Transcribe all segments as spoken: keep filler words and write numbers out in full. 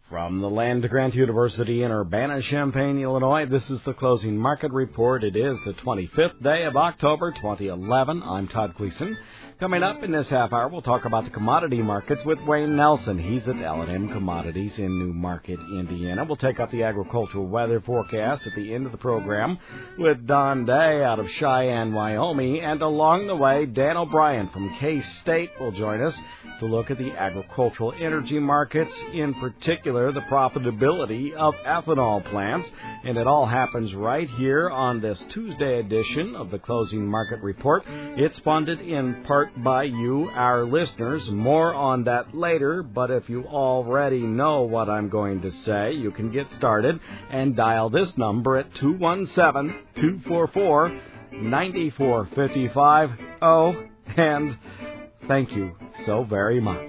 From the Land Grant University in Urbana-Champaign, Illinois, this is the Closing Market Report. It is the twenty-fifth day of October, twenty eleven. I'm Todd Gleason. Coming up in this half hour, we'll talk about the commodity markets with Wayne Nelson. He's at L and M Commodities in New Market, Indiana. We'll take up the agricultural weather forecast at the end of the program with Don Day out of Cheyenne, Wyoming. And along the way, Dan O'Brien from K-State will join us to look at the agricultural energy markets, in particular the profitability of ethanol plants. And it all happens right here on this Tuesday edition of the Closing Market Report. It's funded in part by you, our listeners. More on that later, but if you already know what I'm going to say, you can get started and dial this number at two one seven, two four four, nine four five five. Oh, and thank you so very much.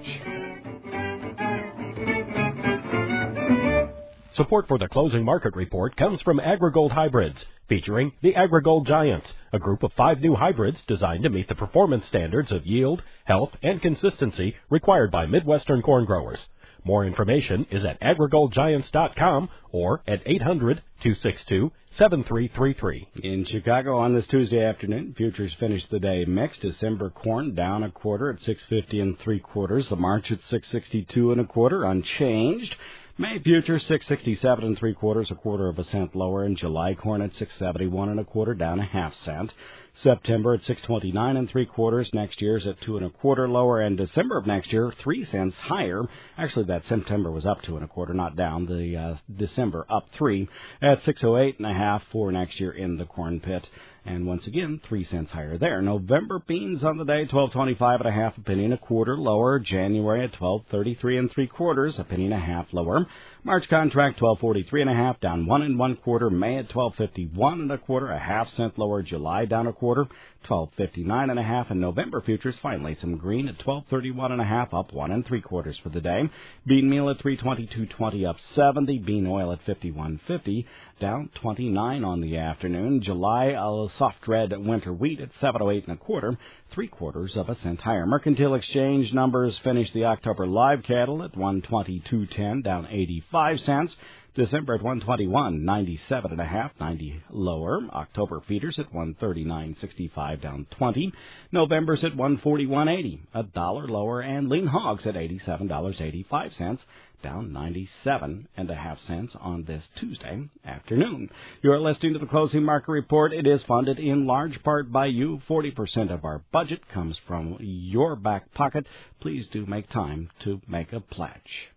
Support for the Closing Market Report comes from AgriGold Hybrids, featuring the AgriGold Giants, a group of five new hybrids designed to meet the performance standards of yield, health, and consistency required by Midwestern corn growers. More information is at agrigold giants dot com or at eight hundred, two six two, seven three three three. In Chicago on this Tuesday afternoon, futures finished the day mixed. December corn down a quarter at six fifty and three quarters. The March at six sixty-two and a quarter, unchanged. May futures six sixty-seven and three quarters, a quarter of a cent lower, and July corn at six seventy-one and a quarter, down a half cent. September at six twenty-nine and three quarters. Next year's at two and a quarter lower, and December of next year three cents higher. Actually, that September was up two and a quarter, not down. The uh, December up three at six oh eight and a half for next year in the corn pit. And once again, three cents higher there. November beans on the day, twelve twenty-five and a half, a penny and a quarter lower. January at twelve thirty-three and three quarters, a penny and a half lower. March contract twelve forty-three and a half, down one and one quarter. May at twelve fifty-one and a quarter, a half cent lower. July down a quarter, twelve fifty-nine and a half. And November futures finally some green at twelve thirty-one and a half, up one and three quarters for the day. Bean meal at three twenty-two twenty, up seventy. Bean oil at fifty-one fifty, down twenty-nine on the afternoon. July a soft red winter wheat at seven oh eight and a quarter, three quarters of a cent higher. Mercantile exchange numbers finished the October live cattle at one twenty-two ten, down eighty-five cents. December at one twenty-one ninety-seven and a half, ninety lower. October feeders at one thirty-nine sixty-five, down twenty. November's at one forty-one eighty, a dollar lower, and lean hogs at eighty-seven dollars and eighty-five cents, down ninety-seven and a half cents on this Tuesday afternoon. You're listening to the Closing Market Report. It is funded in large part by you. forty percent of our budget comes from your back pocket. Please do make time to make a pledge.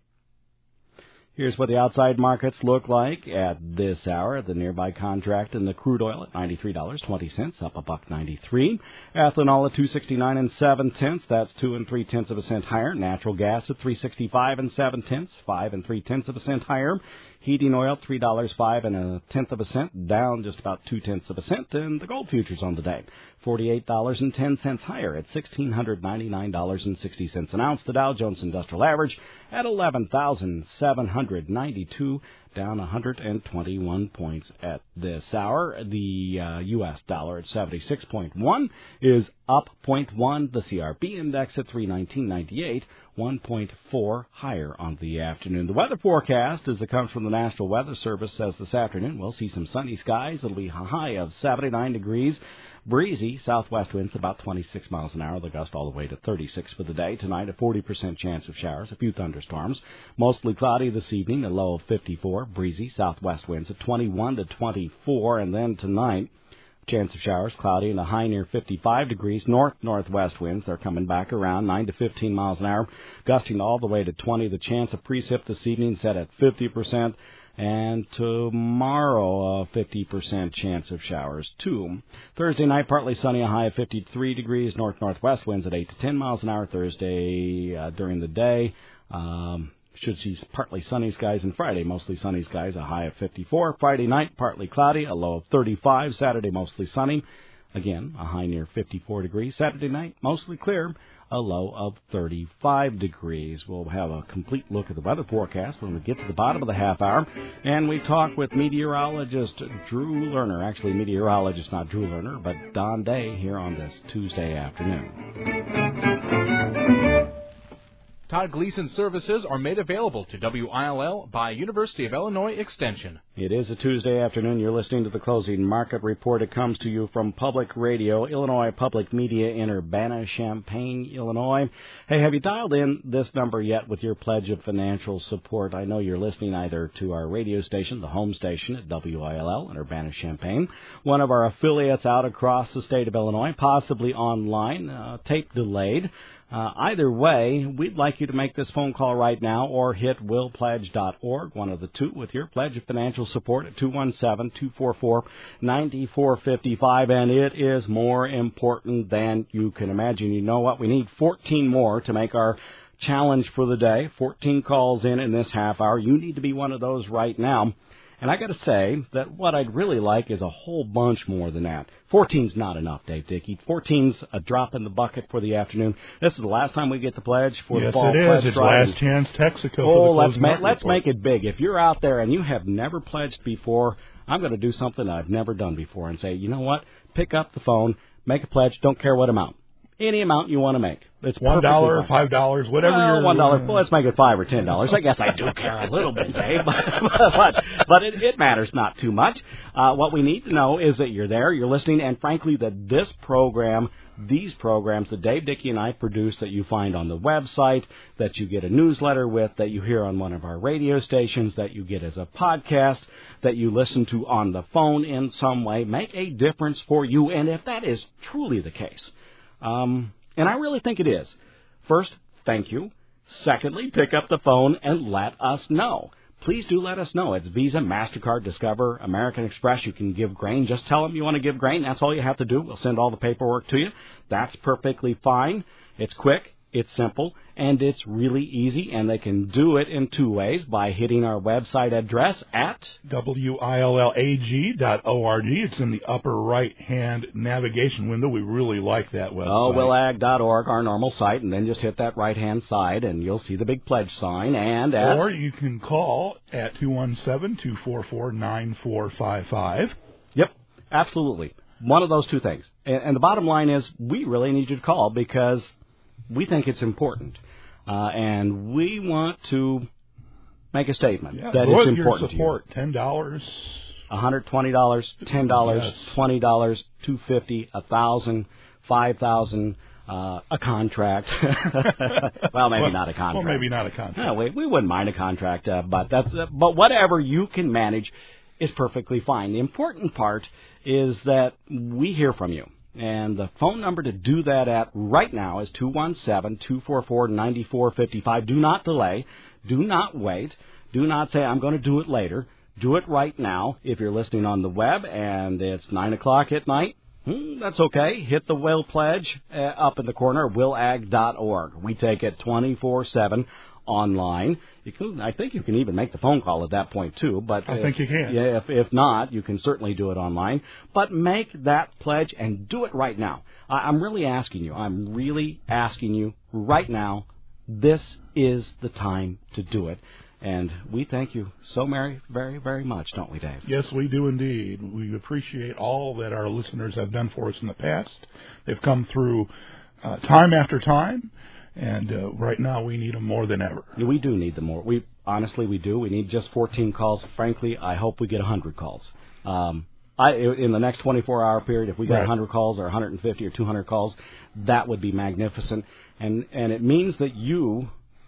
Here's what the outside markets look like at this hour. The nearby contract in the crude oil at ninety-three dollars and twenty cents, up a buck ninety-three. Ethanol at two sixty-nine and seven tenths. That's two and three tenths of a cent higher. Natural gas at three sixty-five and seven tenths, five and three tenths of a cent higher. Heating oil three dollars five and a tenth of a cent, down just about two tenths of a cent. And the gold futures on the day, forty-eight dollars and ten cents higher at one thousand six hundred ninety-nine dollars and sixty cents an ounce. The Dow Jones Industrial Average at eleven thousand seven hundred ninety-two, down one hundred twenty-one points at this hour. The uh, U S dollar at seventy-six point one is up zero point one. The C R B index at three nineteen ninety-eight, one point four higher on the afternoon. The weather forecast, as it comes from the National Weather Service, says this afternoon we'll see some sunny skies. It'll be a high of seventy-nine degrees. Breezy, southwest winds about twenty-six miles an hour. They'll gust all the way to thirty-six for the day. Tonight, a forty percent chance of showers, a few thunderstorms. Mostly cloudy this evening, a low of fifty-four. Breezy, southwest winds at twenty-one to twenty-four. And then tonight, chance of showers, cloudy, and a high near fifty-five degrees. North-northwest winds, they're coming back around nine to fifteen miles an hour, gusting all the way to twenty. The chance of precip this evening set at fifty percent. And tomorrow, a fifty percent chance of showers, too. Thursday night, partly sunny, a high of fifty-three degrees. North-northwest winds at eight to ten miles an hour. Thursday uh, during the day, um, should see partly sunny skies. And Friday, mostly sunny skies, a high of fifty-four. Friday night, partly cloudy, a low of thirty-five. Saturday, mostly sunny. Again, a high near fifty-four degrees. Saturday night, mostly clear, a low of thirty-five degrees. We'll have a complete look at the weather forecast when we get to the bottom of the half hour. And we talk with meteorologist Drew Lerner. Actually, meteorologist, not Drew Lerner, but Don Day here on this Tuesday afternoon. Todd Gleason services are made available to W I L L by University of Illinois Extension. It is a Tuesday afternoon. You're listening to the Closing Market Report. It comes to you from Public Radio, Illinois Public Media in Urbana-Champaign, Illinois. Hey, have you dialed in this number yet with your pledge of financial support? I know you're listening either to our radio station, the home station at W I L L in Urbana-Champaign, one of our affiliates out across the state of Illinois, possibly online, uh, tape delayed. Uh, either way, we'd like you to make this phone call right now or hit will pledge dot org, one of the two, with your pledge of financial support at two one seven, two four four, nine four five five. And it is more important than you can imagine. You know what? We need fourteen more to make our challenge for the day. fourteen calls in in this half hour. You need to be one of those right now. And I got to say that what I'd really like is a whole bunch more than that. fourteen's not enough, Dave Dickey. fourteen's a drop in the bucket for the afternoon. This is the last time we get the pledge for yes, the fall. Yes, it is. It's drive. last chance Texaco. Oh, for the let's make market let's report. make it big. If you're out there and you have never pledged before, I'm going to do something I've never done before and say, you know what? Pick up the phone, make a pledge. Don't care what amount. Any amount you want to make. It's one dollar, five dollars, whatever well, you're. One dollar. Well, let's make it five or ten dollars. I guess I do care a little bit, Dave, but but, but it, it matters not too much. Uh, what we need to know is that you're there, you're listening, and frankly, that this program, these programs that Dave Dickey and I produce, that you find on the website, that you get a newsletter with, that you hear on one of our radio stations, that you get as a podcast, that you listen to on the phone in some way, make a difference for you. And if that is truly the case. Um, and I really think it is. First, thank you. Secondly, pick up the phone and let us know. Please do let us know. It's Visa, MasterCard, Discover, American Express. You can give grain. Just tell them you want to give grain. That's all you have to do. We'll send all the paperwork to you. That's perfectly fine. It's quick. It's simple, and it's really easy, and they can do it in two ways, by hitting our website address at W I L L A G dot org. It's in the upper right-hand navigation window. We really like that website. Oh, will ag dot org, our normal site, and then just hit that right-hand side, and you'll see the big pledge sign. And at Or you can call at two one seven, two four four, nine four five five. Yep, absolutely. One of those two things. And, and the bottom line is, we really need you to call because we think it's important, uh, and we want to make a statement yeah, that it's important your support, to you. ten dollars. one hundred twenty dollars, ten dollars, yes. twenty dollars, two hundred fifty dollars, one thousand dollars, five thousand dollars, uh, a contract. well, maybe well, not a contract. Well, maybe not a contract. No, we, we wouldn't mind a contract, uh, but that's uh, but whatever you can manage is perfectly fine. The important part is that we hear from you. And the phone number to do that at right now is two one seven, two four four, nine four five five. Do not delay. Do not wait. Do not say, I'm going to do it later. Do it right now. If you're listening on the web and it's nine o'clock at night, hmm, that's okay. Hit the Will Pledge uh, up in the corner, will ag dot org. We take it twenty-four seven online. You can, I think you can even make the phone call at that point, too. But I if, think you can. Yeah, if, if not, you can certainly do it online. But make that pledge and do it right now. I, I'm really asking you. I'm really asking you right now. This is the time to do it. And we thank you so very, very, very much, don't we, Dave? Yes, we do indeed. We appreciate all that our listeners have done for us in the past. They've come through uh, time after time. And uh, right now, we need them more than ever. We do need them more. We honestly, we do. We need just fourteen calls. Frankly, I hope we get one hundred calls. Um, I in the next twenty-four hour period, if we get right. one hundred calls or one hundred fifty or two hundred calls, that would be magnificent. And and it means that you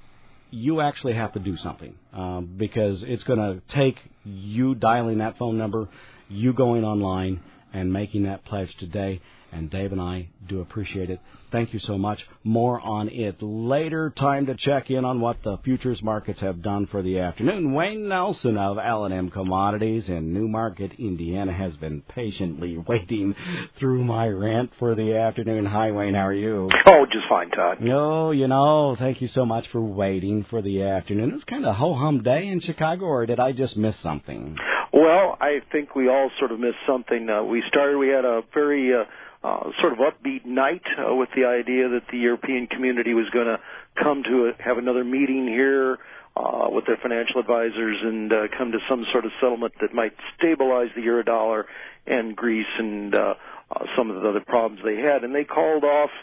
you actually have to do something um, because it's going to take you dialing that phone number, you going online and making that pledge today. And Dave and I do appreciate it. Thank you so much. More on it later. Time to check in on what the futures markets have done for the afternoon. Wayne Nelson of L and M Commodities in Newmarket, Indiana, has been patiently waiting through my rant for the afternoon. Hi, Wayne. How are you? Oh, just fine, Todd. No, you know, thank you so much for waiting for the afternoon. It was kind of a ho-hum day in Chicago, or did I just miss something? Well, I think we all sort of missed something. Uh, we started, we had a very... Uh, Uh, sort of upbeat night uh, with the idea that the European community was going to come to a, have another meeting here uh, with their financial advisors and uh, come to some sort of settlement that might stabilize the euro-dollar and Greece and uh, uh, some of the other problems they had. And they called off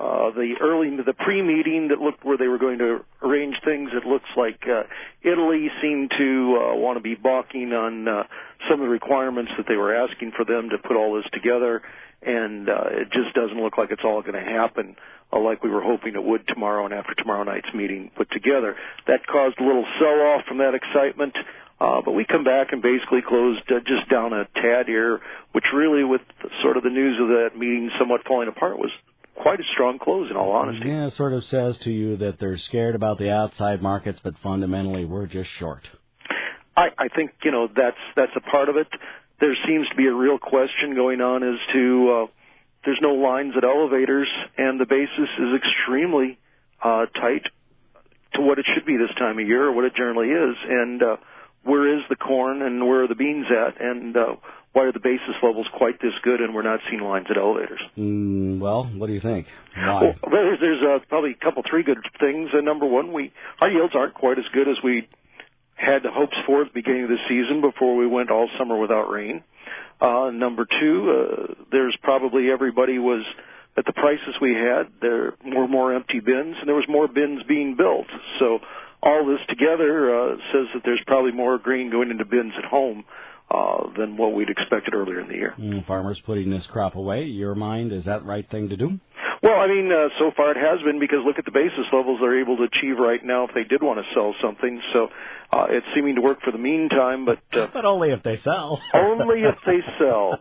Uh, the early, the pre-meeting that looked where they were going to arrange things, it looks like uh, Italy seemed to uh, want to be balking on uh, some of the requirements that they were asking for them to put all this together, and uh, it just doesn't look like it's all going to happen uh, like we were hoping it would tomorrow and after tomorrow night's meeting put together. That caused a little sell-off from that excitement, uh, but we come back and basically closed uh, just down a tad here, which really, with sort of the news of that meeting somewhat falling apart, was quite a strong close, in all honesty. Yeah, it sort of says to you that they're scared about the outside markets, but fundamentally we're just short. I, I think, you know, that's that's a part of it. There seems to be a real question going on as to uh, there's no lines at elevators, and the basis is extremely uh, tight to what it should be this time of year, or what it generally is. And uh, where is the corn, and where are the beans at, and uh, why are the basis levels quite this good, and we're not seeing lines at elevators? Mm, well, what do you think? Why? Well, there's, there's uh, probably a couple, three good things. Uh, number one, we our yields aren't quite as good as we had hopes for at the beginning of the season before we went all summer without rain. Uh, number two, uh, there's probably everybody was at the prices we had. There were more empty bins, and there was more bins being built. So all this together uh, says that there's probably more grain going into bins at home Uh, than what we'd expected earlier in the year. Mm, farmers putting this crop away, your mind, is that the right thing to do? Well, I mean, uh, so far it has been, because look at the basis levels they're able to achieve right now if they did want to sell something. So uh, it's seeming to work for the meantime, but... Uh, but only if they sell. Only if they sell.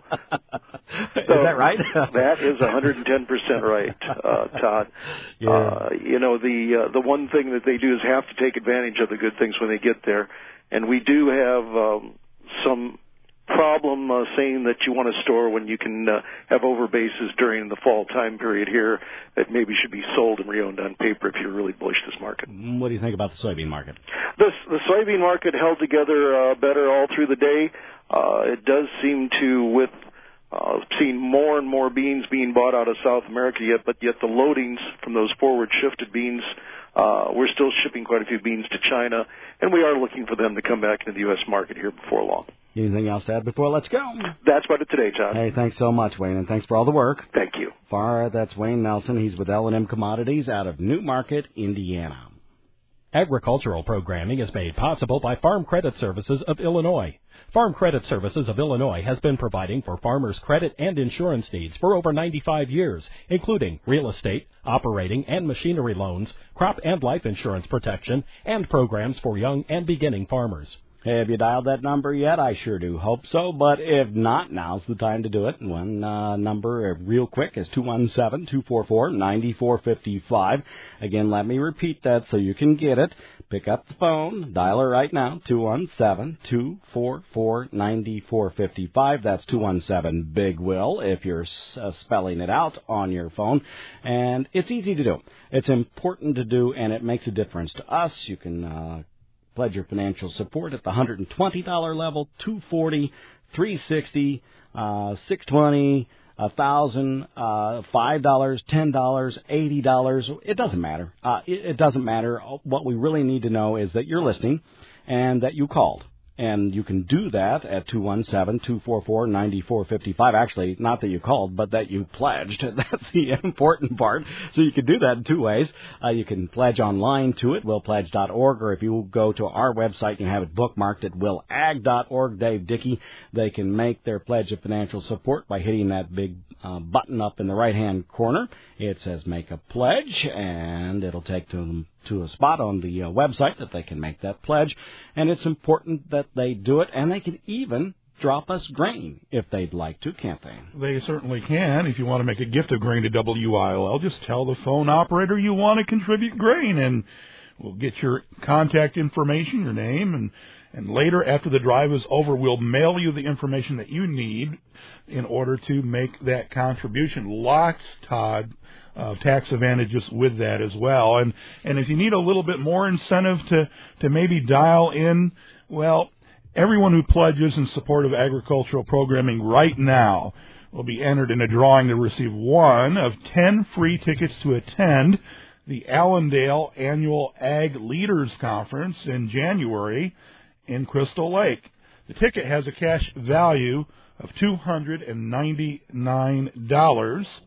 So is that right? That is one hundred ten percent right, uh, Todd. Yeah. Uh, you know, the uh, the one thing that they do is have to take advantage of the good things when they get there. And we do have... Um, some problem uh, saying that you want to store when you can uh, have overbases during the fall time period here that maybe should be sold and reowned on paper if you're really bullish this market. What do you think about the soybean market? The, the soybean market held together uh, better all through the day. Uh, it does seem to, with uh, seeing more and more beans being bought out of South America yet, but yet the loadings from those forward shifted beans, uh, we're still shipping quite a few beans to China, and we are looking for them to come back into the U S market here before long. Anything else to add before let's go? That's about it today, Todd. Hey, thanks so much, Wayne, and thanks for all the work. Thank you. Far, that's Wayne Nelson. He's with L and M Commodities out of Newmarket, Indiana. Agricultural programming is made possible by Farm Credit Services of Illinois. Farm Credit Services of Illinois has been providing for farmers' credit and insurance needs for over ninety-five years, including real estate, operating and machinery loans, crop and life insurance protection, and programs for young and beginning farmers. Hey, have you dialed that number yet? I sure do hope so, but if not, now's the time to do it. One uh, number, uh, real quick, is two one seven, two four four, nine four five five. Again, let me repeat that so you can get it. Pick up the phone, dial her right now, two one seven, two four four, nine four five five. That's two one seven, Big Will, if you're uh, spelling it out on your phone. And it's easy to do. It's important to do, and it makes a difference to us. You can... Uh, Pledge your financial support at the one hundred twenty dollars level, two hundred forty dollars, three hundred sixty dollars, uh, six hundred twenty dollars, one thousand dollars, uh, five dollars, ten dollars, eighty dollars. It doesn't matter. Uh, it, it doesn't matter. What we really need to know is that you're listening and that you called. And you can do that at two one seven, two four four, nine four five five. Actually, not that you called, but that you pledged. That's the important part. So you can do that in two ways. Uh, you can pledge online to it, will pledge dot org, or if you go to our website, you can have it bookmarked at will ag dot org. Dave Dickey, they can make their pledge of financial support by hitting that big uh, button up in the right-hand corner. It says Make a Pledge, and it'll take them to a spot on the uh, website that they can make that pledge. And it's important that they do it, and they can even drop us grain if they'd like to, can't they? They certainly can. If you want to make a gift of grain to W I L L, just tell the phone operator you want to contribute grain, and we'll get your contact information, your name, and, and later, after the drive is over, we'll mail you the information that you need in order to make that contribution. Lots, Todd, of tax advantages with that as well. And and if you need a little bit more incentive to, to maybe dial in, well, everyone who pledges in support of agricultural programming right now will be entered in a drawing to receive one of ten free tickets to attend the Allendale Annual Ag Leaders Conference in January in Crystal Lake. The ticket has a cash value of two hundred ninety-nine dollars.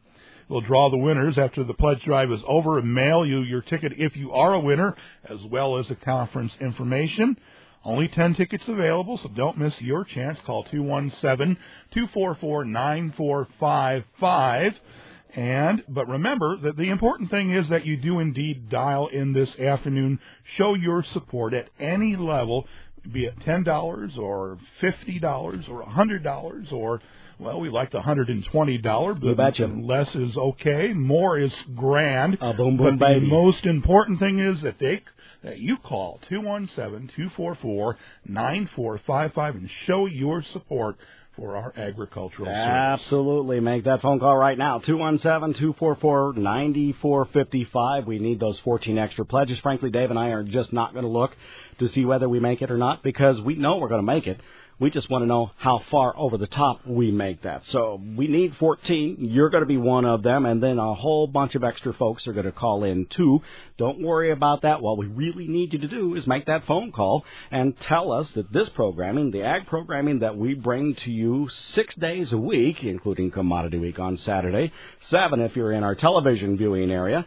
We'll draw the winners after the pledge drive is over and mail you your ticket if you are a winner, as well as the conference information. Only ten tickets available, so don't miss your chance. Call two one seven, two four four, nine four five five. And, but remember that the important thing is that you do indeed dial in this afternoon. Show your support at any level, be it ten dollars or fifty dollars or one hundred dollars or, well, we like the one hundred twenty dollars, but less is okay. More is grand. A boom, boom, but baby. The most important thing is that they that you call two one seven, two four four, nine four five five and show your support for our agricultural service. Absolutely. Make that phone call right now, two one seven, two four four, nine four five five. We need those fourteen extra pledges. Frankly, Dave and I are just not going to look to see whether we make it or not because we know we're going to make it. We just want to know how far over the top we make that. So we need fourteen. You're going to be one of them, and then a whole bunch of extra folks are going to call in, too. Don't worry about that. What we really need you to do is make that phone call and tell us that this programming, the ag programming that we bring to you six days a week, including Commodity Week on Saturday, seven if you're in our television viewing area,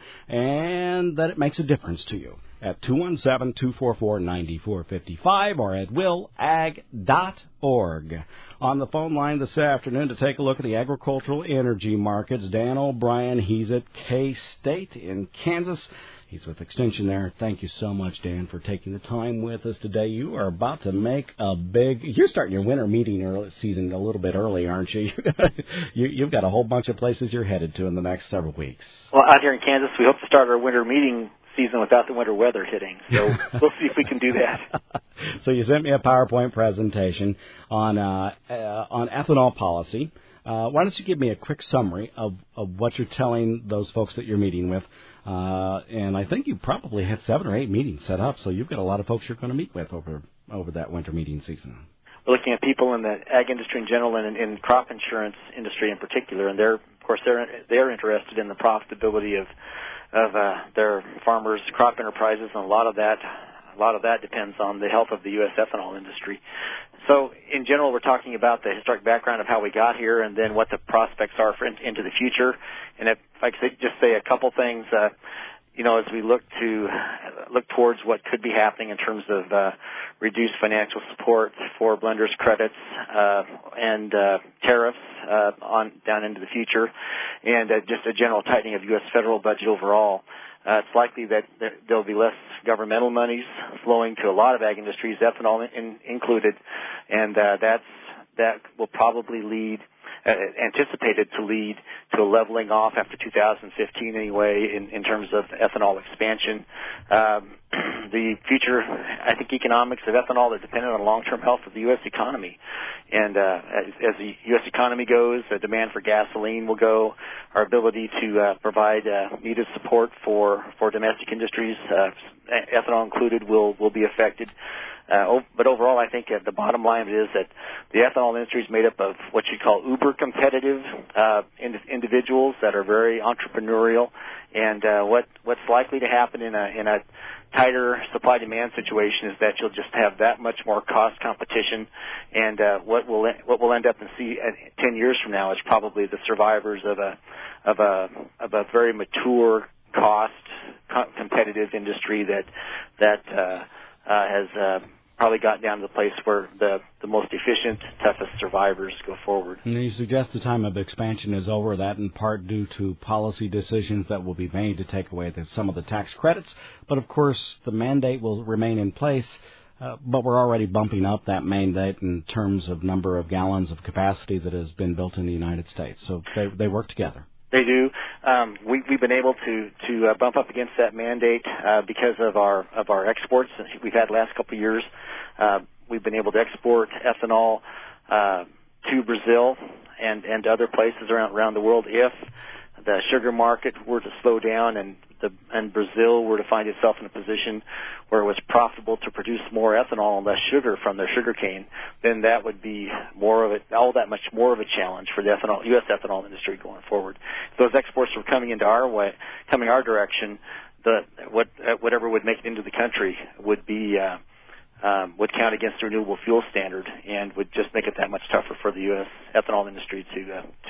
and that it makes a difference to you. At two one seven, two four four, nine four five five or at will ag dot org. On the phone line this afternoon to take a look at the agricultural energy markets, Dan O'Brien. He's at K-State in Kansas. He's with Extension there. Thank you so much, Dan, for taking the time with us today. You are about to make a big... You're starting your winter meeting early, season a little bit early, aren't you? you? You've got a whole bunch of places you're headed to in the next several weeks. Well, out here in Kansas, we hope to start our winter meeting season without the winter weather hitting. So we'll see if we can do that. So you sent me a PowerPoint presentation on uh, uh, on ethanol policy. Uh, why don't you give me a quick summary of, of what you're telling those folks that you're meeting with? Uh, and I think you probably had seven or eight meetings set up, so you've got a lot of folks you're going to meet with over over that winter meeting season. We're looking at people in the ag industry in general and in, in crop insurance industry in particular, and they're, of course, they're they're interested in the profitability of of uh, their farmers' crop enterprises, and a lot of that, a lot of that depends on the health of the U S ethanol industry. So, in general, we're talking about the historic background of how we got here, and then what the prospects are for in, into the future. And if I could just say a couple things, uh, you know, as we look to look towards what could be happening in terms of uh, reduced financial support for blenders credits uh, and uh, tariffs uh, on down into the future, and uh, just a general tightening of U S federal budget overall, uh, it's likely that there will be less governmental monies flowing to a lot of ag industries, ethanol in, included, and uh, that's that will probably lead. Uh, anticipated to lead to a leveling off after two thousand fifteen anyway in, in terms of ethanol expansion. Um, the future, I think, economics of ethanol are dependent on the long-term health of the U S economy. And uh, as, as the U S economy goes, the demand for gasoline will go. Our ability to uh, provide uh, needed support for, for domestic industries, uh, ethanol included, will, will be affected. Uh, but overall, I think uh, the bottom line is that the ethanol industry is made up of what you call uber competitive uh, ind- individuals that are very entrepreneurial. And uh, what what's likely to happen in a in a tighter supply demand situation is that you'll just have that much more cost competition. And uh, what will what we'll end up and see at ten years from now is probably the survivors of a of a of a very mature cost co- competitive industry that that uh, uh, has. Uh, probably got down to the place where the, the most efficient, toughest survivors go forward. And you suggest the time of expansion is over, that in part due to policy decisions that will be made to take away the, some of the tax credits. But, of course, the mandate will remain in place, uh, but we're already bumping up that mandate in terms of number of gallons of capacity that has been built in the United States. So they, they work together. They do. Um, we, we've been able to to uh, bump up against that mandate uh, because of our of our exports we've had the last couple of years. Uh, we've been able to export ethanol uh, to Brazil and and other places around around the world. If the sugar market were to slow down and the and Brazil were to find itself in a position where it was profitable to produce more ethanol and less sugar from their sugar cane, then that would be more of a, all that much more of a challenge for the ethanol, U S ethanol industry going forward. If those exports were coming into our way, coming our direction, the what whatever would make it into the country would be uh, um, would count against the renewable fuel standard and would just make it that much tougher for the U S ethanol industry to uh, to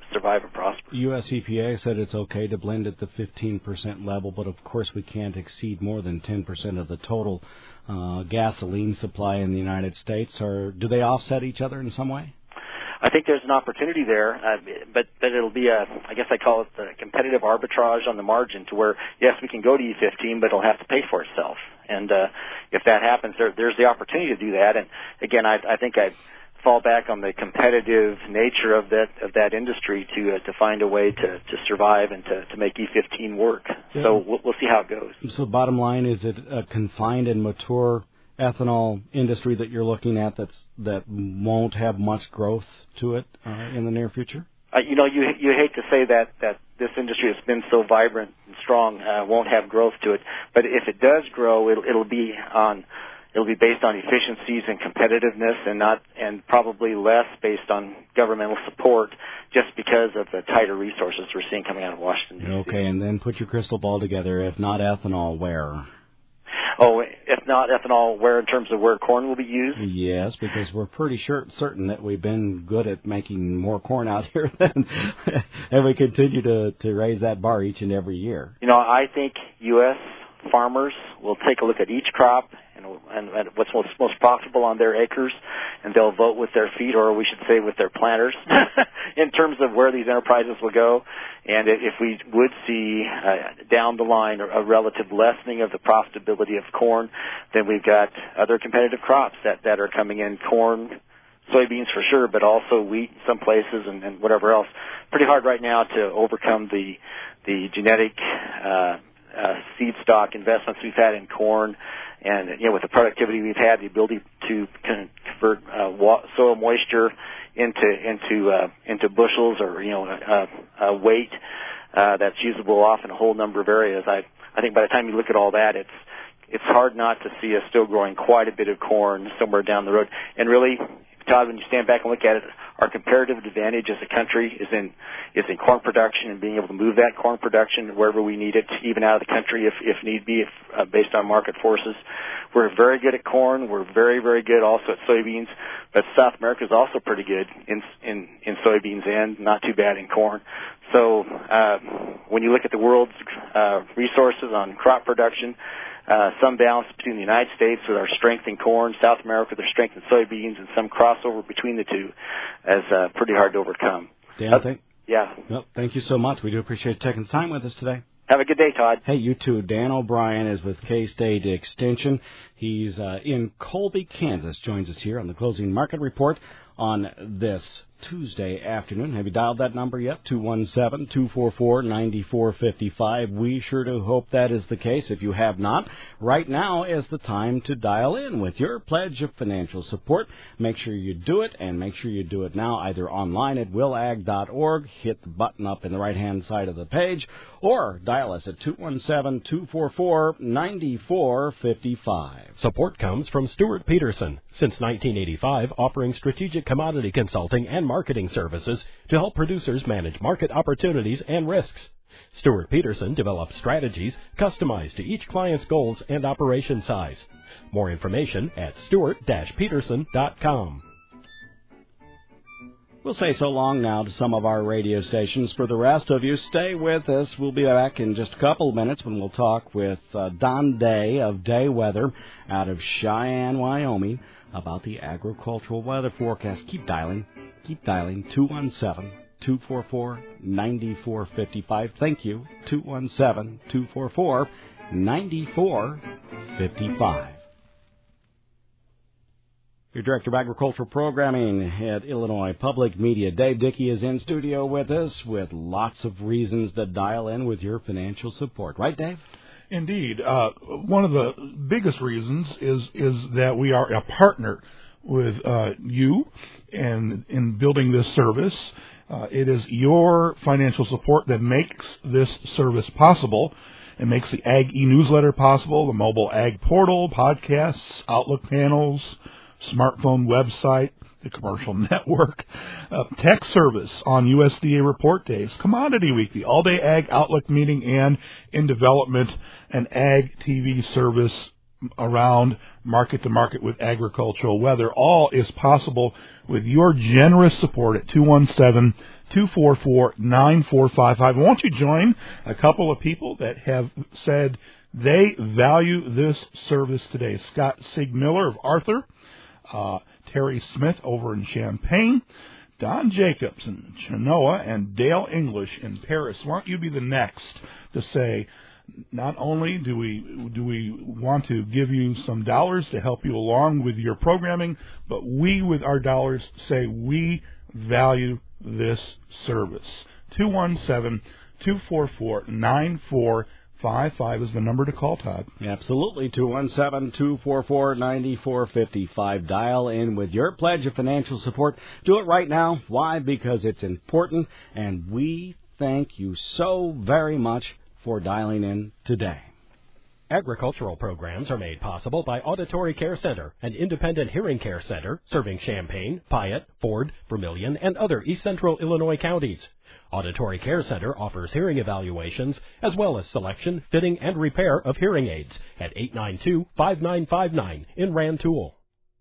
survive and prosper. U S E P A said it's okay to blend at the fifteen percent level, but of course we can't exceed more than ten percent of the total uh, gasoline supply in the United States. Or do they offset each other in some way? I think there's an opportunity there, uh, but but it'll be a, I guess I call it the competitive arbitrage on the margin, to where, yes, we can go to E fifteen, but it'll have to pay for itself. And uh, if that happens, there, there's the opportunity to do that. And again, I, I think I'd fall back on the competitive nature of that of that industry to uh, to find a way to, to survive and to, to make E fifteen work. Yeah. So we'll, we'll see how it goes. So bottom line, is it a confined and mature ethanol industry that you're looking at that's that won't have much growth to it uh, in the near future? Uh, you know, you you hate to say that that this industry has been so vibrant and strong uh, won't have growth to it, but if it does grow, it'll, it'll be on it'll be based on efficiencies and competitiveness, and not and probably less based on governmental support, just because of the tighter resources we're seeing coming out of Washington, D C Okay, and then put your crystal ball together. If not ethanol, where? Oh, if not ethanol, where in terms of where corn will be used? Yes, because we're pretty sure, certain that we've been good at making more corn out here than, and we continue to, to raise that bar each and every year. You know, I think U S farmers will take a look at each crop and, and, and what's most, most profitable on their acres, and they'll vote with their feet, or we should say with their planters, in terms of where these enterprises will go. And if we would see uh, down the line a relative lessening of the profitability of corn, then we've got other competitive crops that, that are coming in, corn, soybeans for sure, but also wheat in some places, and, and whatever else. Pretty hard right now to overcome the the genetic uh, uh, seed stock investments we've had in corn, and you know, with the productivity we've had, the ability to convert uh, soil moisture into into uh, into bushels, or you know, uh, uh, weight uh, that's usable off in a whole number of areas. I I think by the time you look at all that, it's it's hard not to see us still growing quite a bit of corn somewhere down the road. And really, Todd, when you stand back and look at it, our comparative advantage as a country is in is in corn production, and being able to move that corn production wherever we need it, even out of the country if if need be, if, uh, based on market forces. We're very good at corn. We're very, very good also at soybeans. But South America is also pretty good in in, in soybeans, and not too bad in corn. So uh, when you look at the world's uh, resources on crop production, Uh, some balance between the United States with our strength in corn, South America with their strength in soybeans, and some crossover between the two, as uh, pretty hard to overcome. Dan, uh, thank, yeah. Well, thank you so much. We do appreciate taking time with us today. Have a good day, Todd. Hey, you too. Dan O'Brien is with K-State Extension. He's uh, in Colby, Kansas. Joins us here on the Closing Market Report on this Tuesday afternoon. Have you dialed that number yet? two one seven, two four four, nine four five five. We sure do hope that is the case. If you have not, right now is the time to dial in with your pledge of financial support. Make sure you do it, and make sure you do it now, either online at will ag dot org. Hit the button up in the right-hand side of the page, or dial us at two one seven, two four four, nine four five five. Support comes from Stuart Peterson, since nineteen eighty-five, offering strategic commodity consulting and marketing services to help producers manage market opportunities and risks. Stuart Peterson develops strategies customized to each client's goals and operation size. More information at stuart dash peterson dot com. We'll say so long now to some of our radio stations. For the rest of you, stay with us. We'll be back in just a couple of minutes when we'll talk with uh, Don Day of Day Weather out of Cheyenne, Wyoming, about the agricultural weather forecast. Keep dialing. Keep dialing. two one seven, two four four, nine four five five. Thank you. two one seven, two four four, nine four five five. Your Director of Agricultural Programming at Illinois Public Media, Dave Dickey, is in studio with us with lots of reasons to dial in with your financial support. Right, Dave? Indeed. Uh, one of the biggest reasons is is that we are a partner with uh, you and in building this service. Uh, it is your financial support that makes this service possible. It makes the Ag e-newsletter possible, the mobile Ag portal, podcasts, Outlook panels, smartphone website, the commercial network, uh, tech service on U S D A report days, Commodity Week, the all-day Ag Outlook meeting, and in development, an Ag T V service around market to market with agricultural weather. All is possible with your generous support at two one seven, two four four, nine four five five. Won't you join a couple of people that have said they value this service today? Scott Sigmiller of Arthur, uh, Terry Smith over in Champaign, Don Jacobs in Genoa, and Dale English in Paris. Why don't you be the next to say, not only do we do we want to give you some dollars to help you along with your programming, but we, with our dollars, say we value this service. two one seven, two four four, nine four five five is the number to call, Todd. Absolutely. two one seven, two four four, nine four five five. Dial in with your pledge of financial support. Do it right now. Why? Because it's important, and we thank you so very much for dialing in today. Agricultural programs are made possible by Auditory Care Center, an independent hearing care center serving Champaign, Piatt, Ford, Vermilion, and other East Central Illinois counties. Auditory Care Center offers hearing evaluations as well as selection, fitting, and repair of hearing aids at eight nine two, five nine five nine in Rantoul.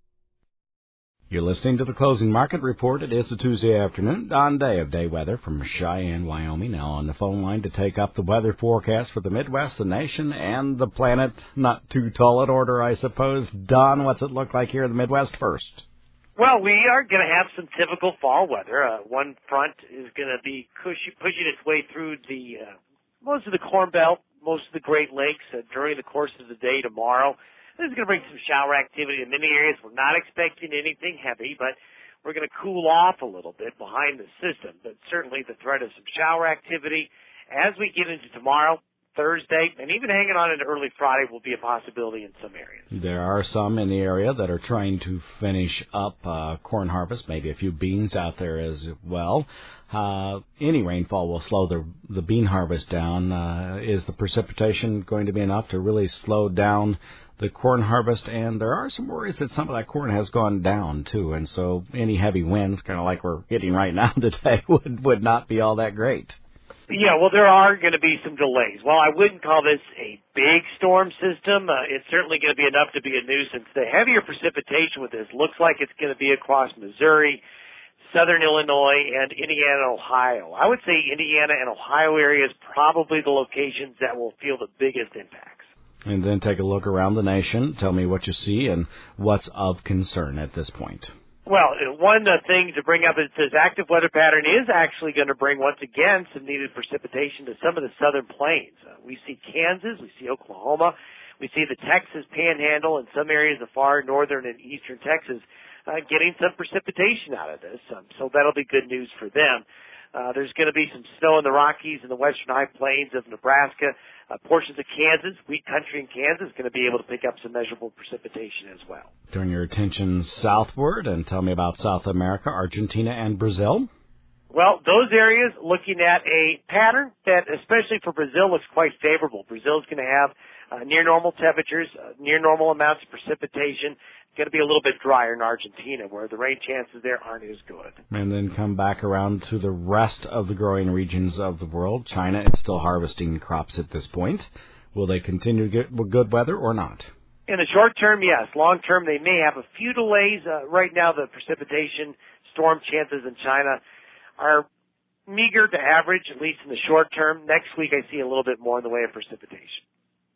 You're listening to the Closing Market Report. It is a Tuesday afternoon, on day of day weather from Cheyenne, Wyoming. Now on the phone line to take up the weather forecast for the Midwest, the nation, and the planet. Not too tall in order, I suppose. Don, what's it look like here in the Midwest first? Well, we are going to have some typical fall weather. Uh, one front is going to be pushing, pushing its way through the uh, most of the Corn Belt, most of the Great Lakes uh, during the course of the day tomorrow. This is going to bring some shower activity in many areas. We're not expecting anything heavy, but we're going to cool off a little bit behind the system. But certainly the threat of some shower activity as we get into tomorrow, Thursday, and even hanging on into early Friday will be a possibility in some areas. There are some in the area that are trying to finish up uh, corn harvest, maybe a few beans out there as well. Uh, any rainfall will slow the the bean harvest down. Uh, is the precipitation going to be enough to really slow down the corn harvest? And there are some worries that some of that corn has gone down, too. And so any heavy winds, kind of like we're getting right now today, would, would not be all that great. Yeah, well, there are going to be some delays. Well, I wouldn't call this a big storm system. Uh, it's certainly going to be enough to be a nuisance. The heavier precipitation with this looks like it's going to be across Missouri, southern Illinois, and Indiana and Ohio. I would say Indiana and Ohio areas probably the locations that will feel the biggest impacts. And then take a look around the nation. Tell me what you see and what's of concern at this point. Well, one uh, thing to bring up is this active weather pattern is actually going to bring, once again, some needed precipitation to some of the southern plains. Uh, we see Kansas, we see Oklahoma, we see the Texas Panhandle and some areas of far northern and eastern Texas uh, getting some precipitation out of this. Um, so that'll be good news for them. Uh, there's going to be some snow in the Rockies and the western high plains of Nebraska. Uh, portions of Kansas, wheat country in Kansas, is going to be able to pick up some measurable precipitation as well. Turn your attention southward and tell me about South America, Argentina, and Brazil. Well, those areas, looking at a pattern that, especially for Brazil, looks quite favorable. Brazil is going to have uh, near normal temperatures, uh, near normal amounts of precipitation. It's going to be a little bit drier in Argentina, where the rain chances there aren't as good. And then come back around to the rest of the growing regions of the world. China is still harvesting crops at this point. Will they continue to get good weather or not? In the short term, yes. Long term, they may have a few delays. Uh, right now, the precipitation storm chances in China are meager to average, at least in the short term. Next week, I see a little bit more in the way of precipitation.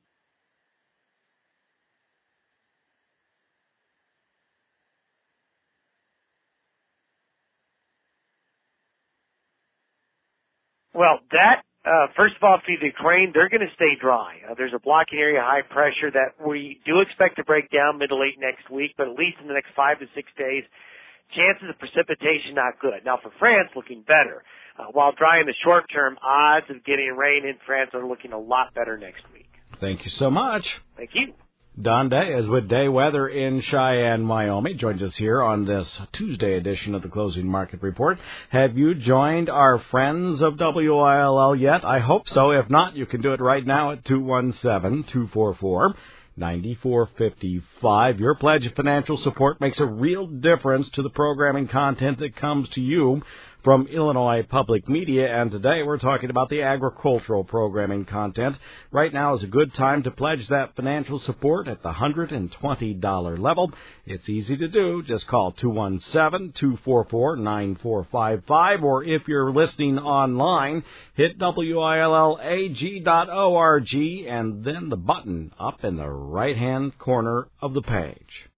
Well, that, uh, first of all, for the Ukraine, they're going to stay dry. Uh, there's a blocking area, high pressure, that we do expect to break down mid to late next week, but at least in the next five to six days, chances of precipitation not good. Now, for France, looking better. Uh, while dry in the short term, odds of getting rain in France are looking a lot better next week. Thank you so much. Thank you. Don Day is with Day Weather in Cheyenne, Wyoming. Joins us here on this Tuesday edition of the Closing Market Report. Have you joined our friends of W I L L yet? I hope so. If not, you can do it right now at two one seven, two four four, nine four five five. Your pledge of financial support makes a real difference to the programming content that comes to you from Illinois Public Media, and today we're talking about the agricultural programming content. Right now is a good time to pledge that financial support at the one hundred twenty dollars level. It's easy to do. Just call two one seven, two four four, nine four five five, or if you're listening online, hit W I L L A G dot org and then the button up in the right-hand corner of the page.